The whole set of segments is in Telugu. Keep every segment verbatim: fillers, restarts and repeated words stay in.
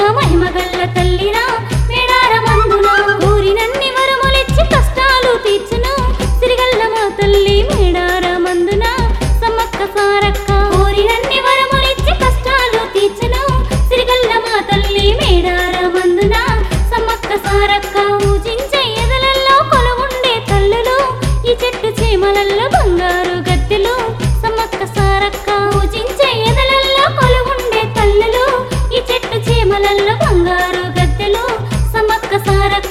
మహిమగల్ల తల్లిరా మేడారమందున కోరినన్ని వరములిచ్చి కష్టాలు తీర్చును సిరిగల్ల మా తల్లి మేడారమందున సమ్మక్క సారక్క కోరినన్ని వరములిచ్చి కష్టాలు తీర్చును సిరిగల్ల మా తల్లి మేడారమందున సమ్మక్క సారక్క పూజించే ఎదలల్లో కొలువుండే తల్లులు ఈ చెట్టు చీమలల్లో బంగారు గద్దెలు సమ్మక్క సారక్క పూజించే ఎదలల్లో కొలువుండే తల్లులు ఈ చెట్టు చీమలల్లో బంగారు గద్దెలు సమ్మక్క సారక్క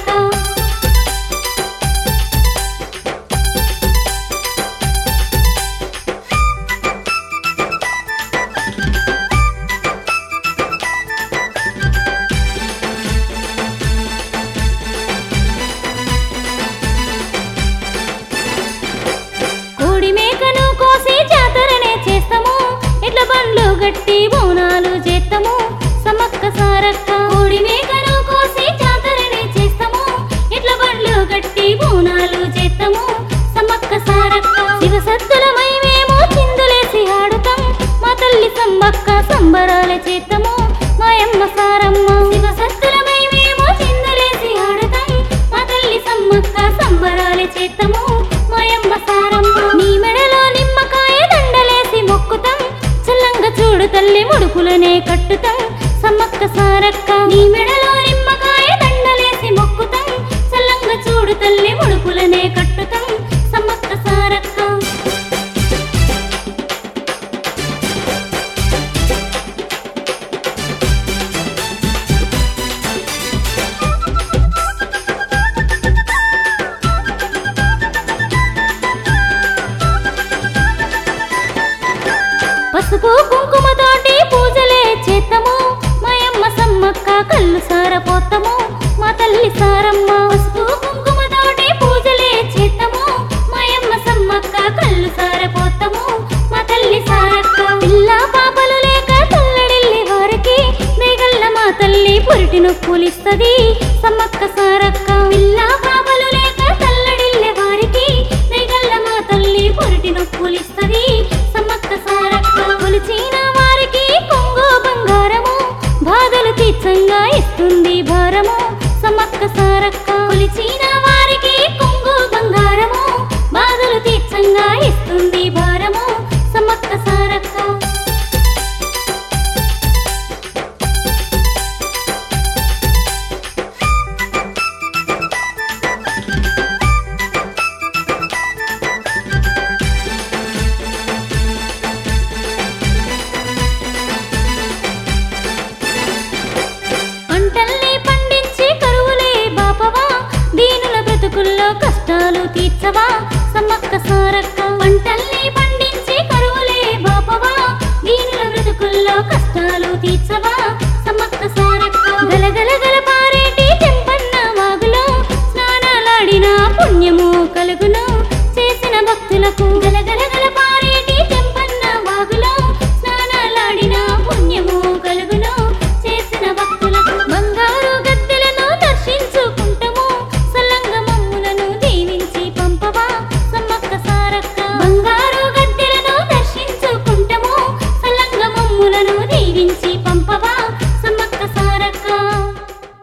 కోడి మేకను కోసి జాతరనే చేస్తాము ఎట్ల బండ్లు గట్టి బోనాలు చేస్తాము సమ్మక్క సారక్క కోడి మేకను కోసి జాతరనే చేస్తాము ఎట్ల బండ్లు గట్టి బోనాలు చేస్తాము సమ్మక్క సారక్క శివసత్తులమై మేము చిందులేసి ఆడుతాం మా తల్లి సమ్మక్క సంబరాలే చేస్తాము మాయమ్మ సారమ్మ శివసత్తులమై మేము చిందులేసి ఆడుతాం మా తల్లి సమ్మక్క సంబరాలే చేస్తాము మాయమ్మ సారమ్మ నీ మెడలో నిమ్మకాయ దండలేసి మొక్కుతాం చల్లంగా చూడు తల్లి ముడుపులనే కట్టుతాం సమ్మక్క సారక్క నీ మెడలో నిమ్మకాయ దండలేసి మొక్కుతాం చల్లంగా చూడు తల్లి ముడుపులనే కట్టుతాం సమ్మక్క సారక్క పసుపు కుంకుమతోటి పూజలే చేస్తాము మాయమ్మ సమ్మక్క కళ్ళు సారపోతాము మా తల్లి సారమ్మ పసుపు కుంకుమతోటి పూజలే చేస్తాము మాయమ్మ సమ్మక్క కళ్ళు సారపోతాము మా తల్లి సారక్క పిల్ల పాపలు లేక తల్లడిల్లి వారికి దేగల్ల మా తల్లి పురిటి నొప్పులిస్తది సమ్మక్క సారక్క పిల్ల పాపలు లేక తల్లడిల్లి వారికి దేగల్ల మా తల్లి పురిటి నొప్పులిస్తది సమ్మక్క సారక్క కొలిచిన వారికి కొంగు బంగారము బాధలు తీర్చంగా ఇస్తుంది భారము సమ్మక్క సారక్క కొలిచిన వారికి కొంగు బంగారము బాధలు తీర్చంగా ఇస్తుంది భారము సమ్మక్క సారక్క పంటల్ని పండించి కరువులే బాపవా దీనుల బ్రతుకుల్లో కష్టాలు తీర్చవా సమ్మక్క సారక్క పంటల్ని పండించి కరువులే బాపవా దీనుల బ్రతుకుల్లో కష్టాలు తీర్చవా సమ్మక్క సారక్క గలగల గల పారేటి చెంపన్న వాగులో స్నానాలాడిన పుణ్యము కలుగును చేసిన భక్తులకు గలగల గల పారేటి చెంపన్న వాగులో స్నానాలాడిన పుణ్యము కలుగును చేసిన భక్తులకు బంగారు గద్దెలను దర్శించుకుంటము సల్లంగ మమ్ములను దీవించి పంపవా సమ్మక్క సారక్క బంగారు గద్దెలను దర్శించుకుంటము సల్లంగ మమ్ములను దీవించి పంపవా